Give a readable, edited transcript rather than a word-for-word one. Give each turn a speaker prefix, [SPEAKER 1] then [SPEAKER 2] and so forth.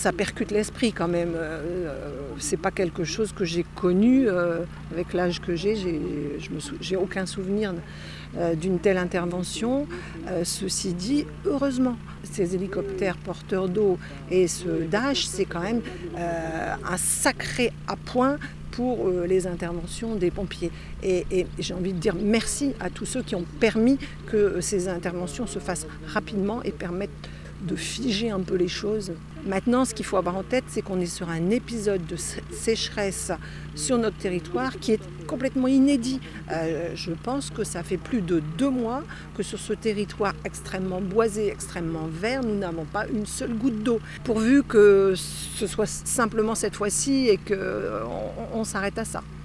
[SPEAKER 1] Ça percute l'esprit quand même. C'est pas quelque chose que j'ai connu avec l'âge que j'ai aucun souvenir d'une telle intervention. Ceci dit, heureusement, ces hélicoptères porteurs d'eau et ce Dash, c'est quand même un sacré appoint pour les interventions des pompiers. Et j'ai envie de dire merci à tous ceux qui ont permis que ces interventions se fassent rapidement et permettent de figer un peu les choses. Maintenant, ce qu'il faut avoir en tête, c'est qu'on est sur un épisode de sécheresse sur notre territoire qui est complètement inédit. Je pense que ça fait plus de 2 mois que sur ce territoire extrêmement boisé, extrêmement vert, nous n'avons pas une seule goutte d'eau. Pourvu que ce soit simplement cette fois-ci et qu'on s'arrête à ça.